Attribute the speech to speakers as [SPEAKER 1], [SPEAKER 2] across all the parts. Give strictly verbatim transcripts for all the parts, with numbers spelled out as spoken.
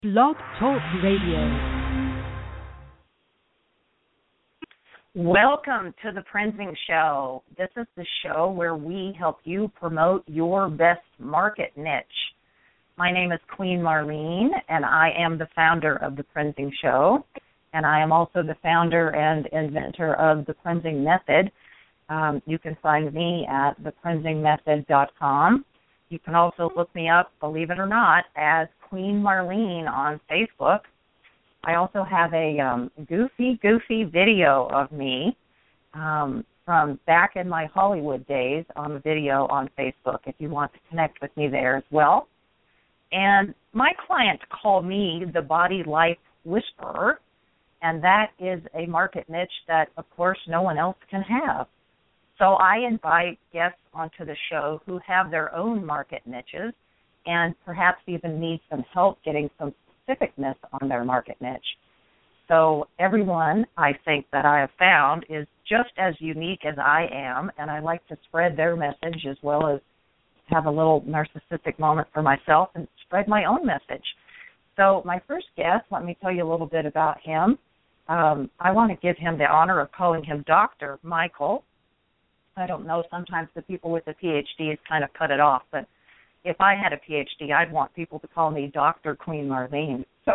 [SPEAKER 1] Blog Talk Radio.
[SPEAKER 2] Welcome to the Prenzing Show. This is the show where we help you promote your best market niche. My name is Queen Marlene, and I am the founder of the Prenzing Show, and I am also the founder and inventor of the Prenzing Method. Um, you can find me at the prenzing method dot com. You can also look me up, believe it or not, as Queen Marlene on Facebook. I also have a um, goofy, goofy video of me um, from back in my Hollywood days on the video on Facebook if you want to connect with me there as well. And my clients call me the Body Life Whisperer, and that is a market niche that, of course, no one else can have. So I invite guests onto the show who have their own market niches and perhaps even need some help getting some specificness on their market niche. So everyone, I think, that I have found is just as unique as I am, and I like to spread their message as well as have a little narcissistic moment for myself and spread my own message. So my first guest, let me tell you a little bit about him. Um, I want to give him the honor of calling him Doctor Michael. I don't know, sometimes the people with the P H Ds kind of cut it off, but if I had a P H D, I'd want people to call me Doctor Queen Marlene. So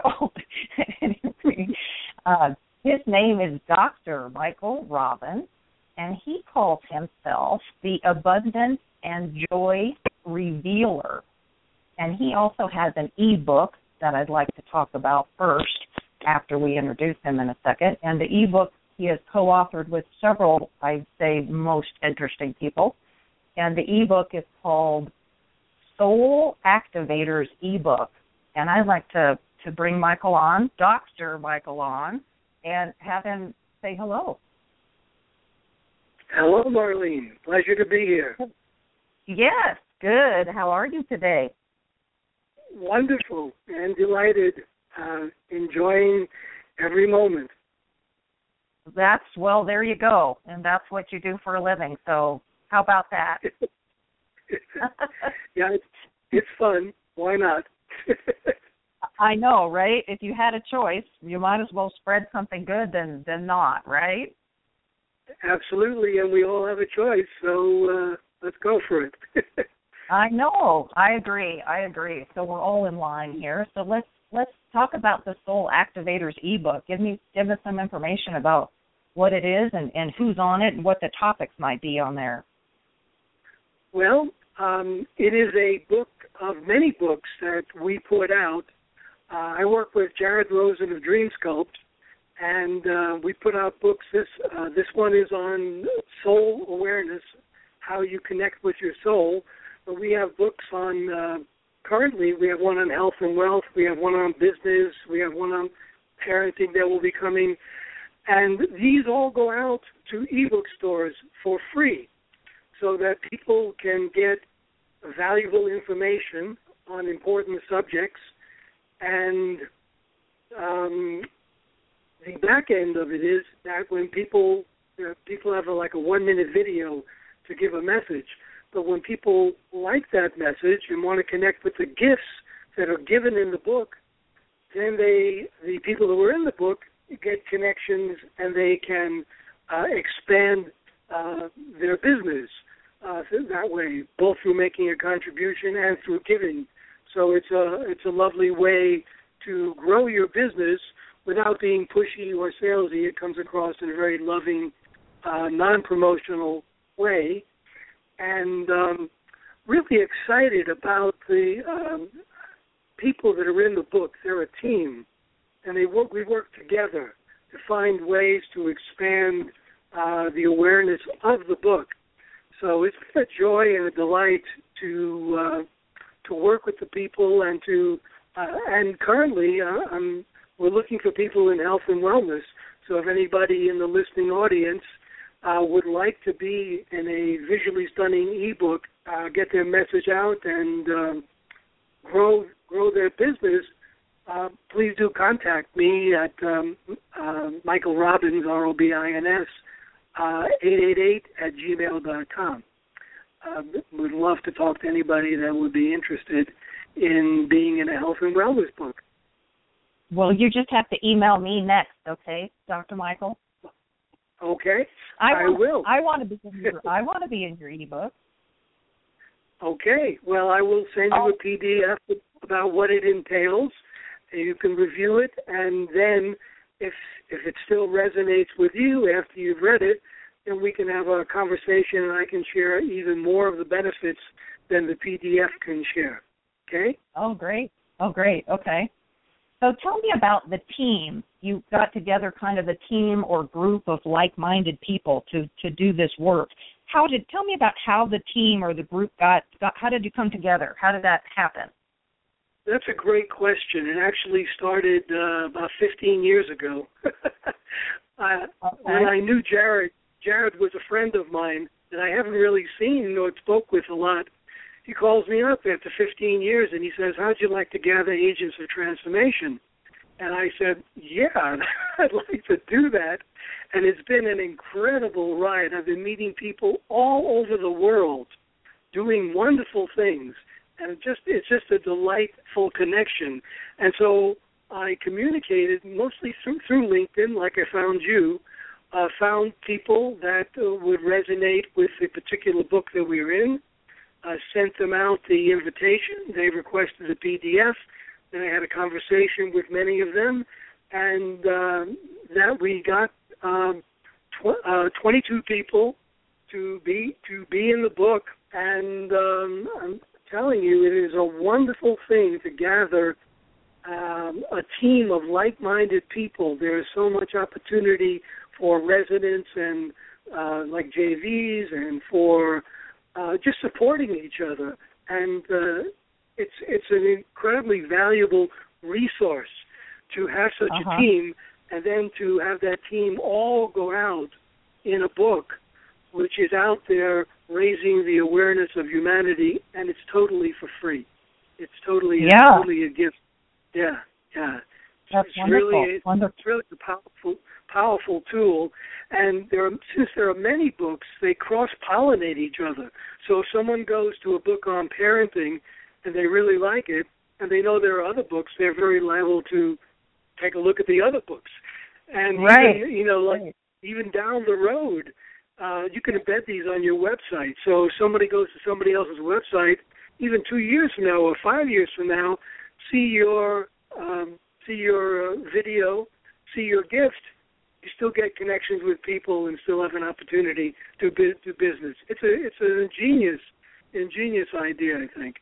[SPEAKER 2] anyway, uh, his name is Doctor Michael Robin, and he calls himself the Abundance and Joy Revealer. And he also has an e-book that I'd like to talk about first after we introduce him in a second. And the e-book he has co-authored with several, I'd say, most interesting people. And the e-book is called Soul Activators e-book. And I'd like to, to bring Michael on, Doctor Michael on, and have him say hello.
[SPEAKER 3] Hello, Marlene. Pleasure to be here.
[SPEAKER 2] Yes, good. How are you today?
[SPEAKER 3] Wonderful and delighted, uh, enjoying every moment.
[SPEAKER 2] That's, well, there you go. And that's what you do for a living. So how about that?
[SPEAKER 3] Yeah, it's, it's fun. Why not?
[SPEAKER 2] I know, right? If you had a choice, you might as well spread something good than, than not, right?
[SPEAKER 3] Absolutely, and we all have a choice, so uh, let's go for it.
[SPEAKER 2] I know. I agree. I agree. So we're all in line here. So let's let's talk about the Soul Activators ebook. Give me give us some information about what it is and, and who's on it and what the topics might be on there.
[SPEAKER 3] Well, um, it is a book of many books that we put out. Uh, I work with Jared Rosen of Dream Sculpt, and uh, we put out books. This uh, this one is on soul awareness, how you connect with your soul. But we have books on, uh, currently we have one on health and wealth, we have one on business, we have one on parenting that will be coming. And these all go out to ebook stores for free so that people can get valuable information on important subjects. And um, the back end of it is that when people, uh, people have a, like a one-minute video to give a message, but when people like that message and want to connect with the gifts that are given in the book, then they, the people who are in the book, get connections and they can uh, expand uh, their business uh, that way, both through making a contribution and through giving. So it's a it's a lovely way to grow your business without being pushy or salesy. It comes across in a very loving, uh, non-promotional way. And um, really excited about the um, people that are in the book. They're a team, and they work. We work together to find ways to expand uh, the awareness of the book. So it's been a joy and a delight to uh, to work with the people and to uh, and currently uh, I'm, we're looking for people in health and wellness. So if anybody in the listening audience Uh, would like to be in a visually stunning ebook, uh, get their message out and um, grow grow their business, uh, please do contact me at um, uh, Michael Robbins, R O B I N S, uh, eight eight eight at gmail dot com. Uh, would love to talk to anybody that would be interested in being in a health and wellness book.
[SPEAKER 2] Well, you just have to email me next, okay, Doctor Michael?
[SPEAKER 3] Okay,
[SPEAKER 2] I,
[SPEAKER 3] I
[SPEAKER 2] want,
[SPEAKER 3] will.
[SPEAKER 2] I want to be in your, I want to be in your ebook.
[SPEAKER 3] Okay, well, I will send you
[SPEAKER 2] Oh.
[SPEAKER 3] a P D F about what it entails. You can review it, and then if if it still resonates with you after you've read it, then we can have a conversation, and I can share even more of the benefits than the P D F can share. Okay?
[SPEAKER 2] Oh, great. Oh, great. Okay. So tell me about the team. You got together kind of a team or group of like-minded people to, to do this work. How did tell me about how the team or the group got, got how did you come together? How did that happen?
[SPEAKER 3] That's a great question. It actually started uh, about fifteen years ago. I,
[SPEAKER 2] Okay.
[SPEAKER 3] When I knew Jared, Jared was a friend of mine that I haven't really seen nor spoke with a lot. He calls me up after fifteen years and he says, how'd you like to gather agents of transformation? And I said, yeah, I'd like to do that. And it's been an incredible ride. I've been meeting people all over the world doing wonderful things. And it just it's just a delightful connection. And so I communicated mostly through, through LinkedIn, like I found you, uh, found people that uh, would resonate with the particular book that we were in, uh, sent them out the invitation. They requested a P D F. Then I had a conversation with many of them, and uh, that we got um, tw- uh, twenty-two people to be to be in the book. And um, I'm telling you, it is a wonderful thing to gather um, a team of like-minded people. There is so much opportunity for residents and uh, like J Vs and for uh, just supporting each other. And uh, it's it's an incredibly valuable resource to have such
[SPEAKER 2] Uh-huh.
[SPEAKER 3] a team, and then to have that team all go out in a book, which is out there raising the awareness of humanity, and it's totally for free. It's totally,
[SPEAKER 2] Yeah.
[SPEAKER 3] it's totally a gift. Yeah, yeah.
[SPEAKER 2] That's
[SPEAKER 3] it's
[SPEAKER 2] wonderful.
[SPEAKER 3] Really, it's
[SPEAKER 2] wonderful.
[SPEAKER 3] really a powerful, powerful tool. And there, are, since there are many books, they cross-pollinate each other. So if someone goes to a book on parenting and they really like it, and they know there are other books, they're very liable to take a look at the other books. And
[SPEAKER 2] Right.
[SPEAKER 3] even, you know, like
[SPEAKER 2] Right.
[SPEAKER 3] even down the road, uh, you can embed these on your website. So if somebody goes to somebody else's website, even two years from now or five years from now, see your um, see your uh, video, see your gift, you still get connections with people and still have an opportunity to bu- do business. It's a it's an ingenious ingenious idea, I think.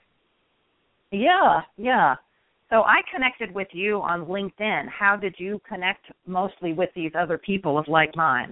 [SPEAKER 2] Yeah, yeah. So I connected with you on LinkedIn. How did you connect mostly with these other people of like mind?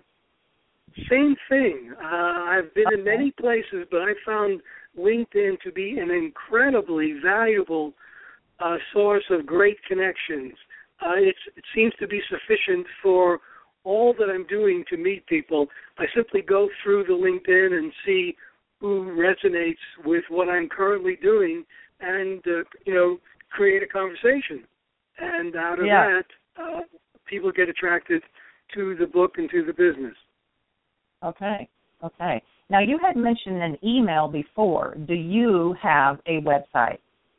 [SPEAKER 3] Same thing. Uh, I've been in
[SPEAKER 2] Okay.
[SPEAKER 3] many places, but I found LinkedIn to be an incredibly valuable uh, source of great connections. Uh, it's, it seems to be sufficient for all that I'm doing to meet people. I simply go through the LinkedIn and see who resonates with what I'm currently doing, and uh, you know, create a conversation. And out of
[SPEAKER 2] Yeah.
[SPEAKER 3] that, uh, people get attracted to the book and to the business.
[SPEAKER 2] Okay, okay. Now, you had mentioned an email before. Do you have a website?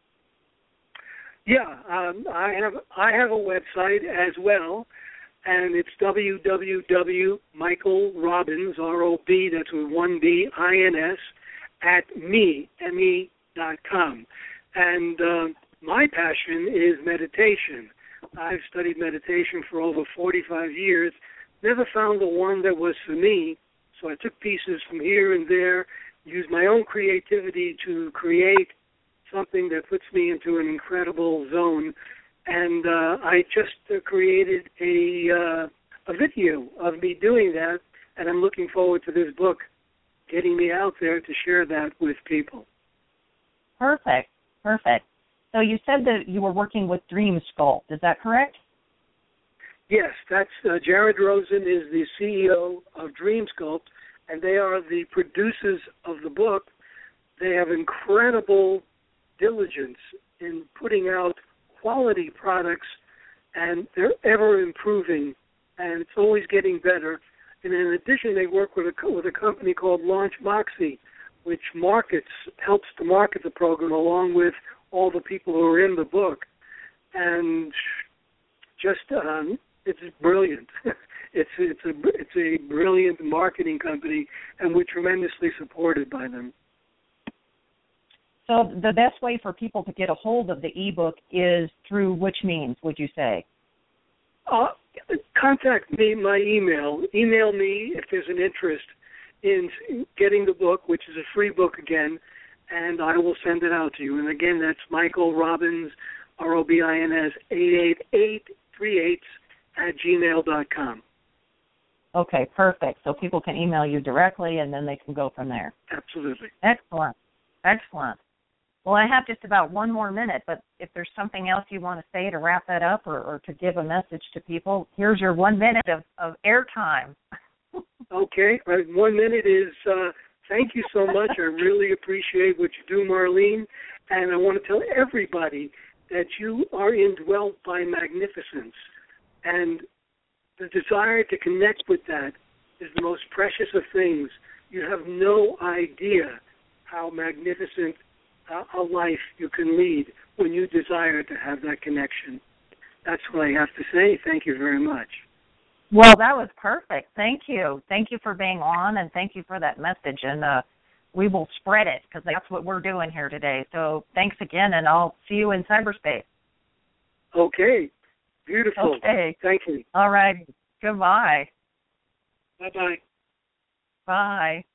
[SPEAKER 3] Yeah, um, I have I have a website as well, and it's w w w dot michael robbins, R O B, that's with one B, I N S, at me, M E dot com. And uh, my passion is meditation. I've studied meditation for over forty-five years, never found the one that was for me, so I took pieces from here and there, used my own creativity to create something that puts me into an incredible zone. And uh, I just uh, created a uh, a video of me doing that, and I'm looking forward to this book getting me out there to share that with people.
[SPEAKER 2] Perfect, perfect. So you said that you were working with Dream Sculpt. Is that correct?
[SPEAKER 3] Yes, that's uh, Jared Rosen is the C E O of Dream Sculpt, and they are the producers of the book. They have incredible diligence in putting out quality products, and they're ever improving, and it's always getting better. And in addition, they work with a with a company called Launch Moxie, which markets helps to market the program along with all the people who are in the book. And just um, it's brilliant. it's it's a it's a brilliant marketing company, and we're tremendously supported by them.
[SPEAKER 2] So the best way for people to get a hold of the ebook is through which means, would you say?
[SPEAKER 3] Uh, contact me, my email. Email me if there's an interest in getting the book, which is a free book again, and I will send it out to you. And again, that's Michael Robbins, R O B I N S, eight eight eight three eight at gmail dot com.
[SPEAKER 2] Okay, perfect. So people can email you directly, and then they can go from there.
[SPEAKER 3] Absolutely.
[SPEAKER 2] Excellent. Excellent. Well, I have just about one more minute, but if there's something else you want to say to wrap that up or, or to give a message to people, here's your one minute of, of airtime.
[SPEAKER 3] Okay. Right. One minute is uh, thank you so much. I really appreciate what you do, Marlene. And I want to tell everybody that you are indwelt by magnificence. And the desire to connect with that is the most precious of things. You have no idea how magnificent uh, a life you can lead when you desire to have that connection. That's what I have to say. Thank you very much.
[SPEAKER 2] Well, that was perfect. Thank you. Thank you for being on, and thank you for that message. And uh, we will spread it because that's what we're doing here today. So thanks again, and I'll see you in cyberspace.
[SPEAKER 3] Okay. Beautiful.
[SPEAKER 2] Okay.
[SPEAKER 3] Thank you.
[SPEAKER 2] All right. Goodbye.
[SPEAKER 3] Bye-bye.
[SPEAKER 2] Bye.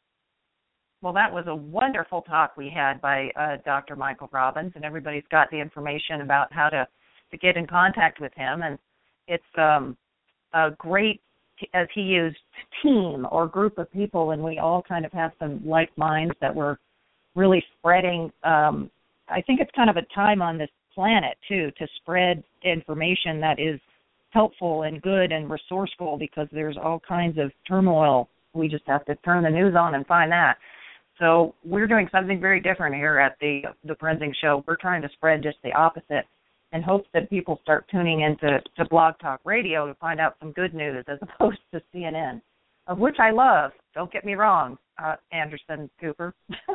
[SPEAKER 2] Well, that was a wonderful talk we had by uh, Doctor Michael Robbins, and everybody's got the information about how to, to get in contact with him. And it's um, a great, as he used, team or group of people, and we all kind of have some like minds that we're really spreading. Um, I think it's kind of a time on this planet, too, to spread information that is helpful and good and resourceful because there's all kinds of turmoil. We just have to turn the news on and find that. So we're doing something very different here at the the Prenzing Show. We're trying to spread just the opposite in hopes that people start tuning into to Blog Talk Radio to find out some good news as opposed to C N N, of which I love. Don't get me wrong, uh, Anderson Cooper.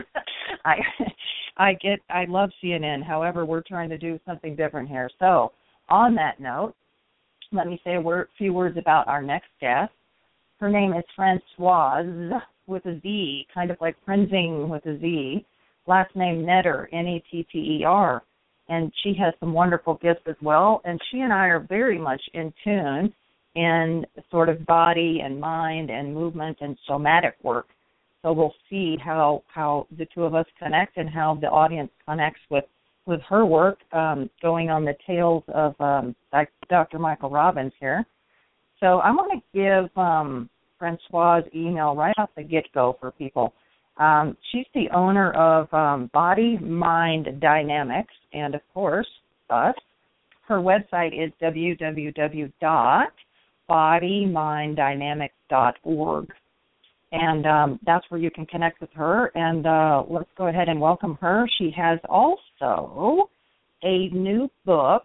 [SPEAKER 2] I I get I love C N N. However, we're trying to do something different here. So on that note, let me say a word, few words about our next guest. Her name is Françoise with a Z, kind of like Prenzing with a Z. Last name Netter, N E T T E R. And she has some wonderful gifts as well. And she and I are very much in tune in sort of body and mind and movement and somatic work. So we'll see how, how the two of us connect and how the audience connects with, with her work, um, going on the tails of um, Doctor Michael Robbins here. So I want to give um, Françoise' email right off the get-go for people. Um, she's the owner of um, Body Mind Dynamics and, of course, us. Her website is w w w dot body mind dynamics dot org. And um, that's where you can connect with her. And uh, let's go ahead and welcome her. She has also a new book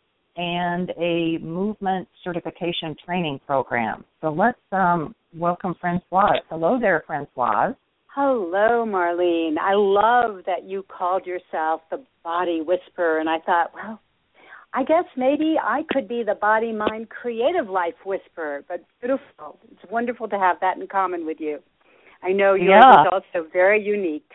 [SPEAKER 2] and a movement certification training program. So let's um, welcome Françoise. Hello there, Françoise.
[SPEAKER 4] Hello, Marlene. I love that you called yourself the Body Whisperer, and I thought, well, I guess maybe I could be the Body Mind Creative Life Whisperer, but beautiful. It's wonderful to have that in common with you. I know yours
[SPEAKER 2] yeah.
[SPEAKER 4] is also very unique.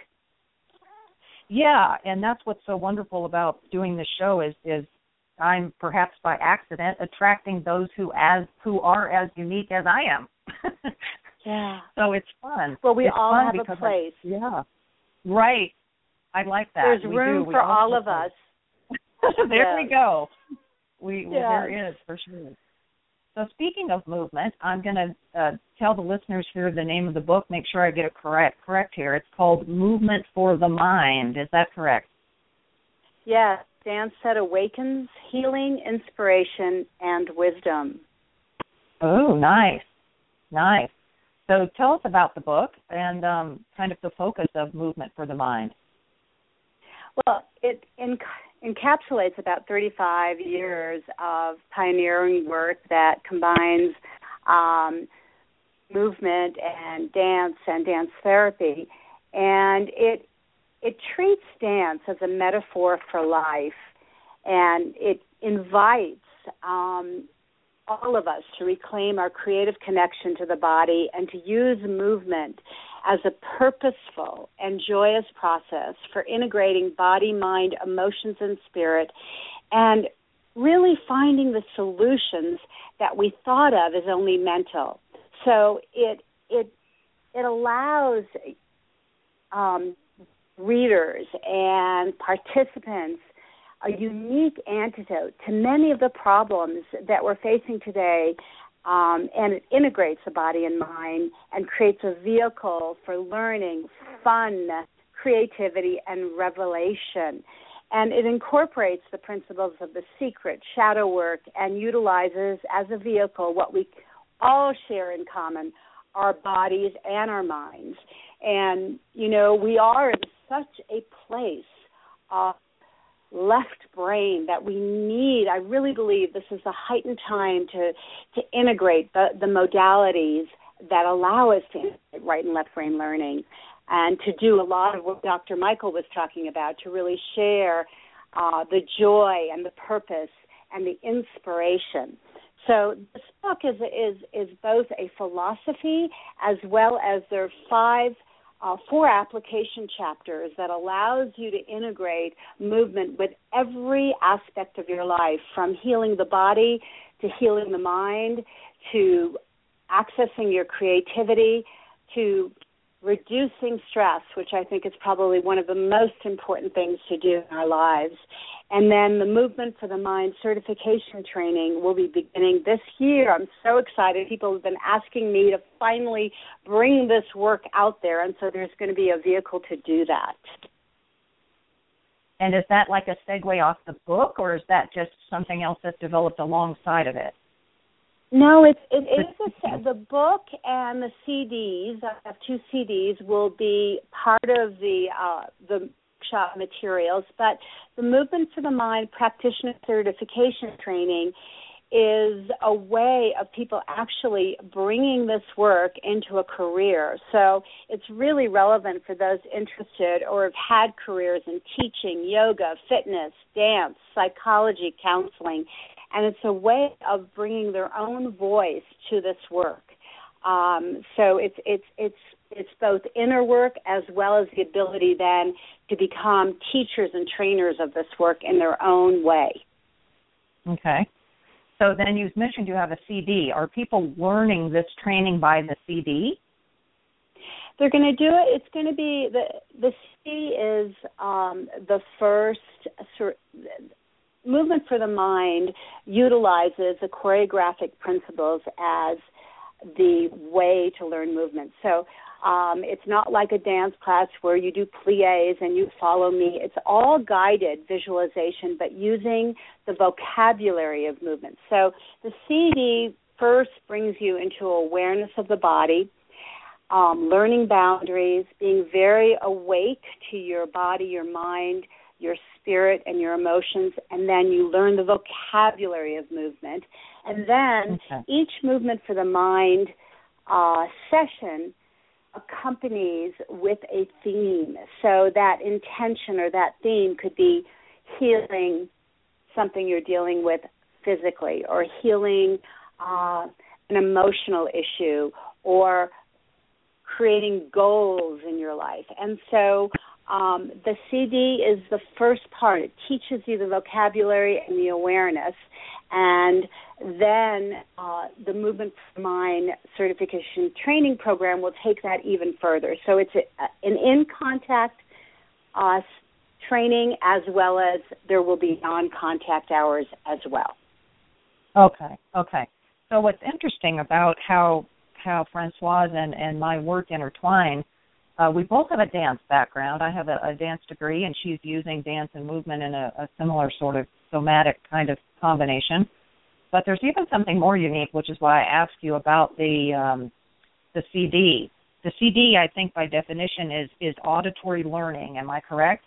[SPEAKER 2] Yeah, and that's what's so wonderful about doing this show is is I'm perhaps by accident attracting those who as who are as unique as I am.
[SPEAKER 4] Yeah.
[SPEAKER 2] So it's fun.
[SPEAKER 4] Well, we
[SPEAKER 2] it's
[SPEAKER 4] all
[SPEAKER 2] fun
[SPEAKER 4] have a place.
[SPEAKER 2] I, yeah. Right. I like that.
[SPEAKER 4] There's
[SPEAKER 2] we
[SPEAKER 4] room
[SPEAKER 2] do.
[SPEAKER 4] for
[SPEAKER 2] all,
[SPEAKER 4] all of us.
[SPEAKER 2] There
[SPEAKER 4] yes.
[SPEAKER 2] we go. We well,
[SPEAKER 4] yes.
[SPEAKER 2] there is for sure. So speaking of movement, I'm going to uh, tell the listeners here the name of the book. Make sure I get it correct. Correct here. It's called Movement for the Mind. Is that correct?
[SPEAKER 4] Yes. Dance that awakens healing, inspiration, and wisdom.
[SPEAKER 2] Oh, nice, nice. So tell us about the book and um, kind of the focus of Movement for the Mind.
[SPEAKER 4] Well, it enc- encapsulates about thirty-five years of pioneering work that combines um, movement and dance and dance therapy, and it it treats dance as a metaphor for life, and it invites um, all of us to reclaim our creative connection to the body and to use movement as a purposeful and joyous process for integrating body, mind, emotions, and spirit, and really finding the solutions that we thought of as only mental. So it it it allows um, readers and participants a unique antidote to many of the problems that we're facing today, um, and it integrates the body and mind and creates a vehicle for learning, fun, creativity, and revelation. And it incorporates the principles of The Secret, shadow work, and utilizes as a vehicle what we all share in common, our bodies and our minds. And, you know, we are in such a place of left brain that we need. I really believe this is a heightened time to, to integrate the, the modalities that allow us to integrate right and left brain learning, and to do a lot of what Doctor Michael was talking about, to really share uh, the joy and the purpose and the inspiration. So this book is is is both a philosophy as well as there are five, uh, four application chapters that allows you to integrate movement with every aspect of your life, from healing the body to healing the mind to accessing your creativity to reducing stress, which I think is probably one of the most important things to do in our lives. And then the Movement for the Mind certification training will be beginning this year. I'm so excited. People have been asking me to finally bring this work out there, and so there's going to be a vehicle to do that.
[SPEAKER 2] And is that like a segue off the book, or is that just something else that's developed alongside of it?
[SPEAKER 4] No, it's it is a, the book and the C Ds. I have two C Ds will be part of the uh, the workshop materials. But the Movement for the Mind practitioner certification training is a way of people actually bringing this work into a career. So it's really relevant for those interested or have had careers in teaching, yoga, fitness, dance, psychology, counseling. And it's a way of bringing their own voice to this work. Um, so it's it's it's it's both inner work as well as the ability then to become teachers and trainers of this work in their own way.
[SPEAKER 2] Okay. So then you mentioned you have a C D. Are people learning this training by the C D?
[SPEAKER 4] They're going to do it. It's going to be the the C D is um, the first sort. Movement for the Mind utilizes the choreographic principles as the way to learn movement. So um, it's not like a dance class where you do pliés and you follow me. It's all guided visualization, but using the vocabulary of movement. So the C D first brings you into awareness of the body, um, learning boundaries, being very awake to your body, your mind, your spirit, and your emotions, and then you learn the vocabulary of movement. And then okay. each Movement for the Mind uh, session accompanies with a theme. So that intention or that theme could be healing something you're dealing with physically, or healing uh, an emotional issue, or creating goals in your life. And so Um, the C D is the first part. It teaches you the vocabulary and the awareness, and then uh, the Movement for the Mind certification training program will take that even further. So it's a, an in-contact uh, training, as well as there will be non-contact hours as well.
[SPEAKER 2] Okay, okay. So what's interesting about how how Francoise and, and my work intertwine, Uh, we both have a dance background. I have a, a dance degree, and she's using dance and movement in a, a similar sort of somatic kind of combination. But there's even something more unique, which is why I asked you about the um, the C D. The C D, I think, by definition, is, is auditory learning. Am I correct?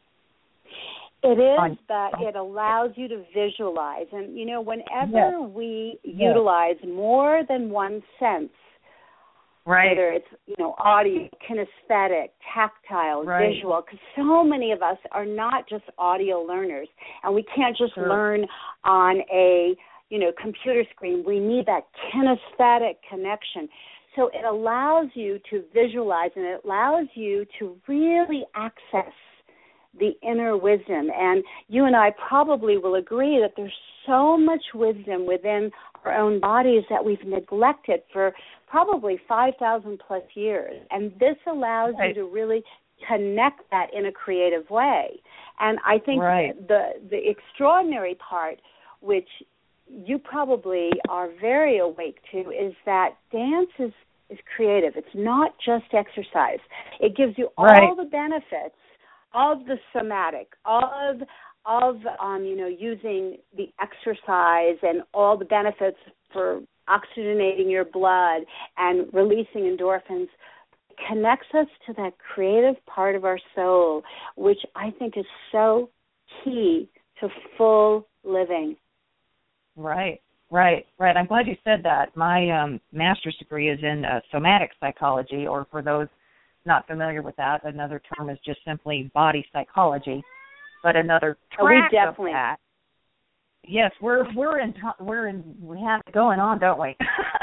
[SPEAKER 4] It is,
[SPEAKER 2] On,
[SPEAKER 4] but it allows you to visualize. And, you know, whenever
[SPEAKER 2] yes.
[SPEAKER 4] we
[SPEAKER 2] yes.
[SPEAKER 4] utilize more than one sense,
[SPEAKER 2] Right.
[SPEAKER 4] Whether it's, you know, audio, kinesthetic, tactile,
[SPEAKER 2] right.
[SPEAKER 4] visual, because so many of us are not just audio learners, and we can't just
[SPEAKER 2] sure.
[SPEAKER 4] learn on a, you know, computer screen. We need that kinesthetic connection. So it allows you to visualize, and it allows you to really access the inner wisdom. And you and I probably will agree that there's so much wisdom within our own bodies that we've neglected for probably five thousand plus years. And this allows right. you to really connect that in a creative way. And I think
[SPEAKER 2] right.
[SPEAKER 4] the the extraordinary part, which you probably are very awake to, is that dance is, is creative. It's not just exercise. It gives you all
[SPEAKER 2] right.
[SPEAKER 4] the benefits of the somatic, of of um, you know, using the exercise and all the benefits for oxygenating your blood and releasing endorphins. It connects us to that creative part of our soul, which I think is so key to full living.
[SPEAKER 2] Right, right, right. I'm glad you said that. My um, master's degree is in uh, somatic psychology, or for those not familiar with that, another term is just simply body psychology. But another track
[SPEAKER 4] oh, we definitely.
[SPEAKER 2] of that. Yes, we're we're in we're in we have it going on, don't we?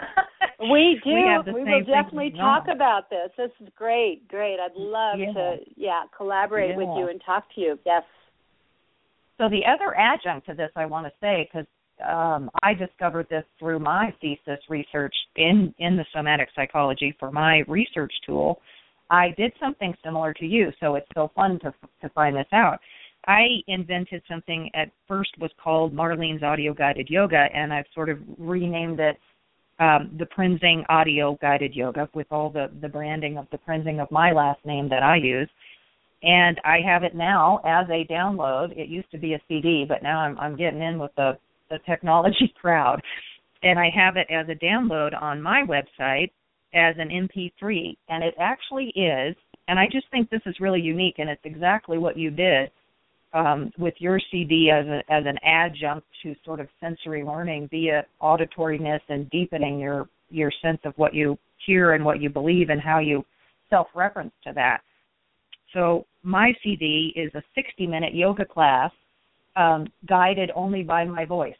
[SPEAKER 4] We do.
[SPEAKER 2] We,
[SPEAKER 4] we will definitely talk on. about this. This is great, great. I'd love
[SPEAKER 2] yeah.
[SPEAKER 4] to, yeah, collaborate
[SPEAKER 2] yeah.
[SPEAKER 4] with you and talk to you. Yes.
[SPEAKER 2] So the other adjunct to this, I want to say, because um, I discovered this through my thesis research in in the somatic psychology for my research tool. I did something similar to you, so it's so fun to to find this out. I invented something at first was called Marlene's Audio Guided Yoga, and I've sort of renamed it um, the Prinzing Audio Guided Yoga with all the, the branding of the Prinzing of my last name that I use. And I have it now as a download. It used to be a C D, but now I'm, I'm getting in with the, the technology crowd. And I have it as a download on my website as an M P three. And it actually is, and I just think this is really unique, and it's exactly what you did. Um, with your C D as a, as an adjunct to sort of sensory learning via auditoriness and deepening your, your sense of what you hear and what you believe and how you self-reference to that. So my C D is a sixty-minute yoga class um, guided only by my voice.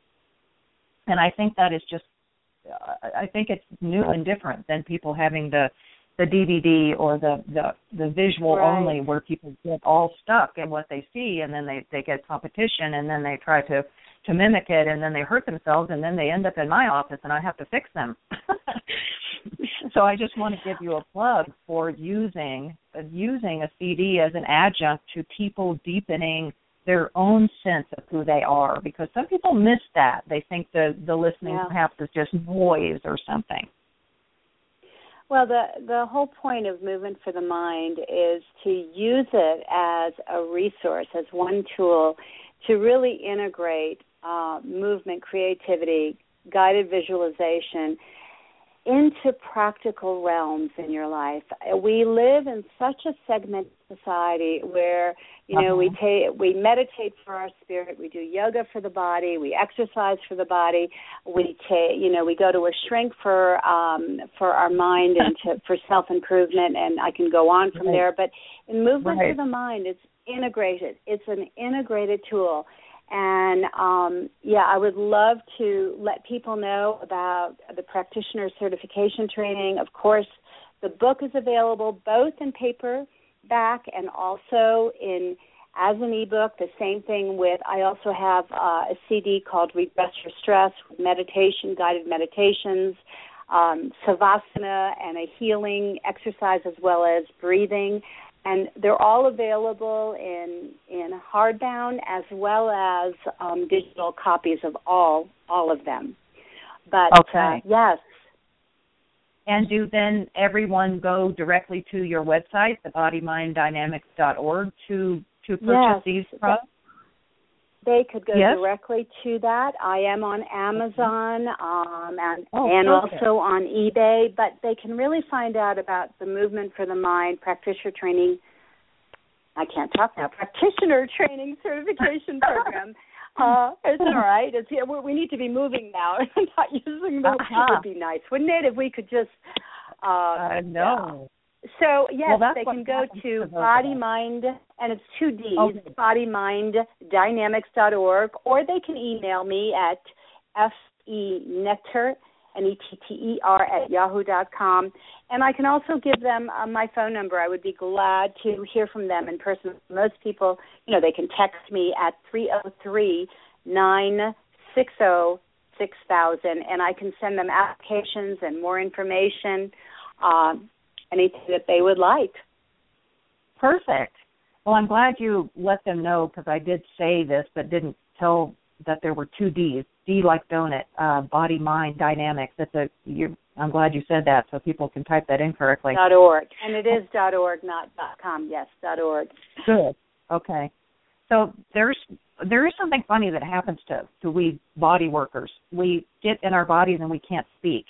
[SPEAKER 2] And I think that is just, uh, I think it's new and different than people having the the D V D or the, the, the visual
[SPEAKER 4] right.
[SPEAKER 2] only, where people get all stuck in what they see, and then they, they get competition, and then they try to, to mimic it, and then they hurt themselves, and then they end up in my office, and I have to fix them. So I just want to give you a plug for using uh, using a C D as an adjunct to people deepening their own sense of who they are, because some people miss that. They think the, the listening
[SPEAKER 4] yeah.
[SPEAKER 2] perhaps is just noise or something.
[SPEAKER 4] Well, the, the whole point of Movement for the Mind is to use it as a resource, as one tool to really integrate uh, movement, creativity, guided visualization into practical realms in your life. We live in such a segmented society where, you know, uh-huh. we ta- we meditate for our spirit, we do yoga for the body, we exercise for the body, we ta- you know, we go to a shrink for um, for our mind and to, for self-improvement, and I can go on from right. there. But in Movement right. for the Mind, it's integrated. It's an integrated tool. And, um, yeah, I would love to let people know about the practitioner certification training. Of course, the book is available both in paperback and also in as an ebook. The same thing with, I also have uh, a C D called Regress Your Stress with meditation, guided meditations, um, Savasana, and a healing exercise as well as breathing. And they're all available in in hardbound as well as um, digital copies of all all of them. But
[SPEAKER 2] okay.
[SPEAKER 4] uh, yes.
[SPEAKER 2] And do then everyone go directly to your website, the body mind dynamics dot org, to to purchase
[SPEAKER 4] yes.
[SPEAKER 2] these products?
[SPEAKER 4] They could go
[SPEAKER 2] yes?
[SPEAKER 4] directly to that. I am on Amazon um, and,
[SPEAKER 2] oh,
[SPEAKER 4] and
[SPEAKER 2] perfect.
[SPEAKER 4] also on eBay, but they can really find out about the Movement for the Mind practitioner training. I can't talk now. Practitioner training certification program. Uh, it's all right. It's, yeah, we need to be moving now. Not using the.
[SPEAKER 2] Uh-huh.
[SPEAKER 4] It would be nice, wouldn't it, if we could just Uh,
[SPEAKER 2] uh, no.
[SPEAKER 4] So, yes,
[SPEAKER 2] well,
[SPEAKER 4] they can go to, to
[SPEAKER 2] Body Mind,
[SPEAKER 4] and it's two D's,
[SPEAKER 2] okay.
[SPEAKER 4] body mind dynamics dot org, or they can email me at fenectar, N E T T E R, at yahoo dot com. And I can also give them uh, my phone number. I would be glad to hear from them in person. Most people, you know, they can text me at three oh three, nine six oh, six thousand, and I can send them applications and more information, uh, anything that they would like.
[SPEAKER 2] Perfect. Well, I'm glad you let them know, because I did say this but didn't tell that there were two D's. D like donut, uh, body, mind, dynamics. That's a. You, I'm glad you said that, so people can type that in correctly.
[SPEAKER 4] Dot org, and it is dot org, not dot com. Yes, dot org.
[SPEAKER 2] Good. Okay. So there's there is something funny that happens to to we body workers. We get in our bodies and we can't speak.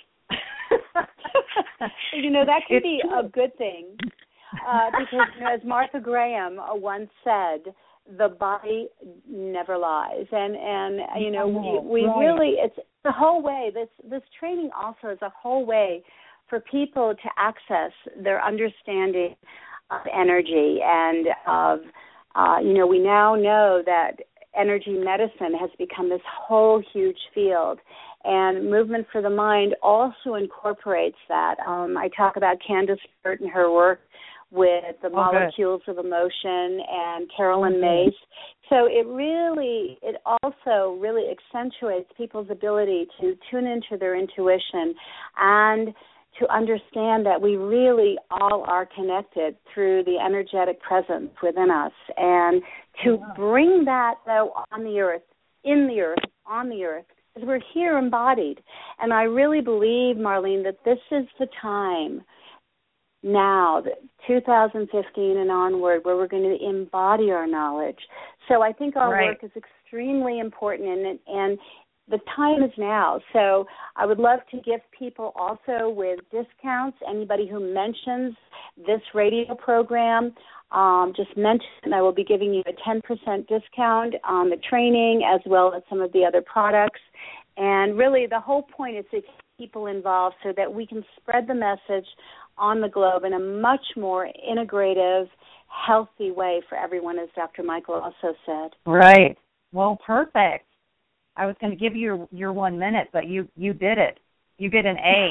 [SPEAKER 4] You know, that can be a good thing, uh, because, you know, as Martha Graham once said, the body never lies, and and you know we, we
[SPEAKER 2] right.
[SPEAKER 4] really it's the whole way. This this training also is a whole way for people to access their understanding of energy and of uh, you know we now know that energy medicine has become this whole huge field, and Movement for the Mind also incorporates that. Um, I talk about Candace Burt and her work with the
[SPEAKER 2] oh,
[SPEAKER 4] molecules
[SPEAKER 2] good.
[SPEAKER 4] of emotion, and Carolyn
[SPEAKER 2] mm-hmm.
[SPEAKER 4] Mace. So it really, it also really accentuates people's ability to tune into their intuition and to understand that we really all are connected through the energetic presence within us, and to
[SPEAKER 2] yeah.
[SPEAKER 4] bring that, though, on the earth, in the earth, on the earth, because we're here embodied. And I really believe, Marlene, that this is the time now, two thousand fifteen and onward, where we're going to embody our knowledge. So I think our
[SPEAKER 2] right.
[SPEAKER 4] work is extremely important, and, and the time is now. So I would love to give people also with discounts, anybody who mentions this radio program, um, just mention, I will be giving you a ten percent discount on the training as well as some of the other products. And really the whole point is to keep people involved so that we can spread the message on the globe in a much more integrative, healthy way for everyone, as Doctor Michael also said.
[SPEAKER 2] Right. Well, perfect. I was going to give you your, your one minute, but you, you did it. You get an A.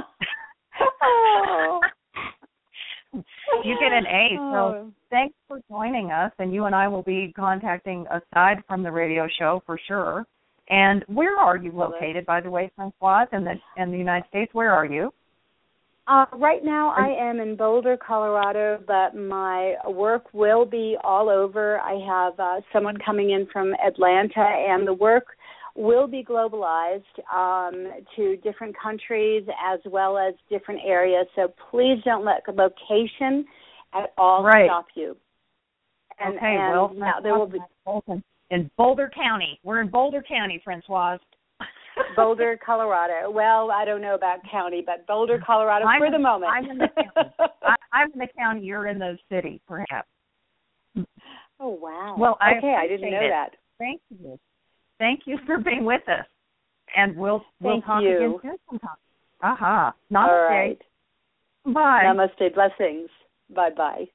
[SPEAKER 4] oh.
[SPEAKER 2] You get an A. So
[SPEAKER 4] Oh.
[SPEAKER 2] thanks for joining us, and you and I will be contacting aside from the radio show for sure. And where are you located, by the way, Francoise, in the, in the United States? Where are you?
[SPEAKER 4] Uh, right now I am in Boulder, Colorado, but my work will be all over. I have uh, someone coming in from Atlanta, and the work will be globalized um, to different countries as well as different areas. So please don't let the location at all
[SPEAKER 2] right.
[SPEAKER 4] stop you. And,
[SPEAKER 2] okay,
[SPEAKER 4] and
[SPEAKER 2] well,
[SPEAKER 4] now there will be
[SPEAKER 2] in Boulder County. We're in Boulder County, Francoise.
[SPEAKER 4] Boulder, Colorado. Well, I don't know about county, but Boulder, Colorado
[SPEAKER 2] I'm
[SPEAKER 4] for
[SPEAKER 2] in,
[SPEAKER 4] the moment.
[SPEAKER 2] I'm in the county. I, I'm in the county. You're in the city, perhaps.
[SPEAKER 4] Oh, wow.
[SPEAKER 2] Well, I
[SPEAKER 4] okay, I didn't know
[SPEAKER 2] it.
[SPEAKER 4] that.
[SPEAKER 2] Thank you. Thank you for being with us. And we'll, we'll
[SPEAKER 4] Thank
[SPEAKER 2] talk
[SPEAKER 4] you.
[SPEAKER 2] again soon sometime. Aha. Uh-huh.
[SPEAKER 4] All
[SPEAKER 2] Namaste.
[SPEAKER 4] right.
[SPEAKER 2] Bye.
[SPEAKER 4] Namaste. Blessings. Bye-bye.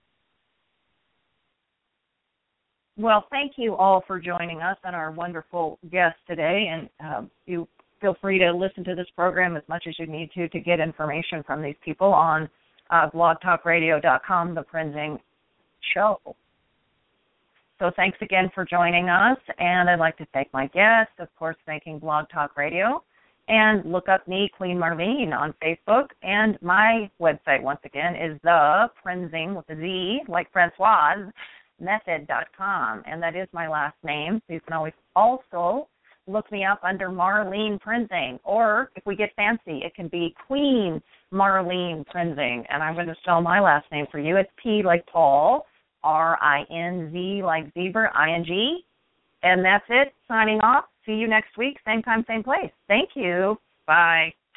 [SPEAKER 2] Well, thank you all for joining us and our wonderful guest today. And um, you feel free to listen to this program as much as you need to to get information from these people on uh, blog talk radio dot com, The Prenzing Show. So thanks again for joining us. And I'd like to thank my guest, of course, thanking Blog Talk Radio. And look up me, Queen Marlene, on Facebook. And my website, once again, is The Prenzing, with a Z, like Francoise, method dot com, and that is my last name. So you can always also look me up under Marlene Prenzing, or if we get fancy, it can be Queen Marlene Prenzing, and I'm going to spell my last name for you. It's P like Paul, R I N Z like zebra, I N G, and that's it. Signing off. See you next week, same time, same place. Thank you. Bye.